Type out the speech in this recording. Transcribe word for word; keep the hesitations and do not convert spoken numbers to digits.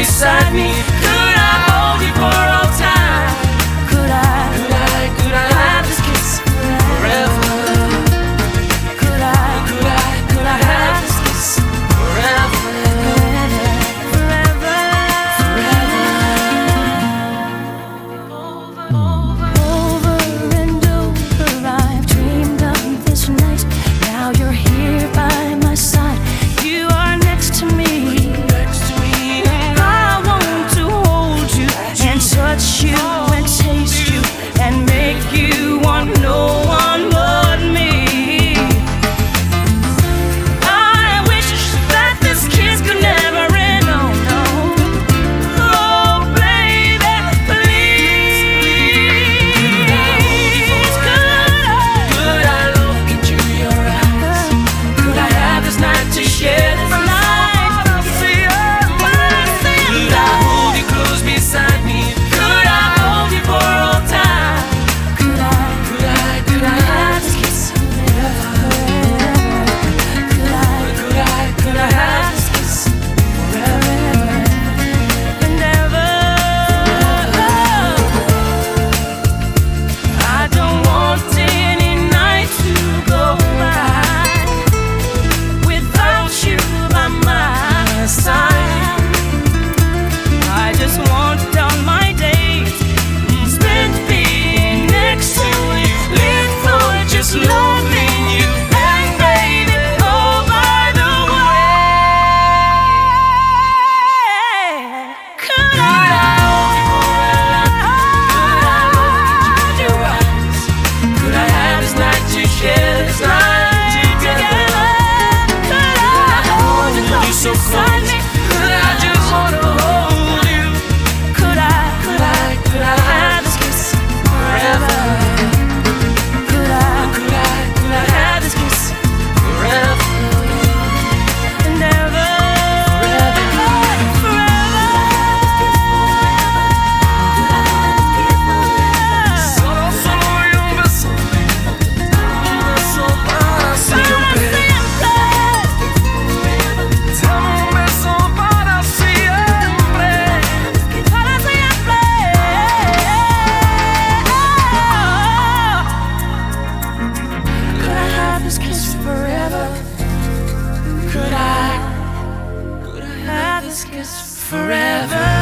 beside me? Could I hold you for all time? Could I, could I, could I have this kiss forever? Could I, could I, could I have this kiss forever? Forever, forever. Over, over, over and over, I've dreamed of this night. Now you're here by my side. You are next to me. I want to hold you and touch you and taste you and make you want no one but me. I wish that this kiss could never end. Oh no, oh baby, please. Could I, could I look into your eyes? Could I have this night to share this night? Could I hold you close beside me? Could I hold you for all time? Could I, could I, could I have this kiss forever? Could I, could I, could I have this kiss forever and ever? I don't want any night to go by without you by my side. I just want all my days spent being next to you, live for just loving you. And baby, oh by the way, could I hold your eyes? Could I have this night to share this night together? Could I hold you close beside me? Could I just wanna hold you? Could I, could I, could I have this kiss forever? Could I, could I, could I have this kiss forever and ever? Forever, Solo, solo y un beso, un beso para siempre. Dame un beso para siempre. Para siempre. Could I have this kiss forever? Could I, could I have this kiss forever?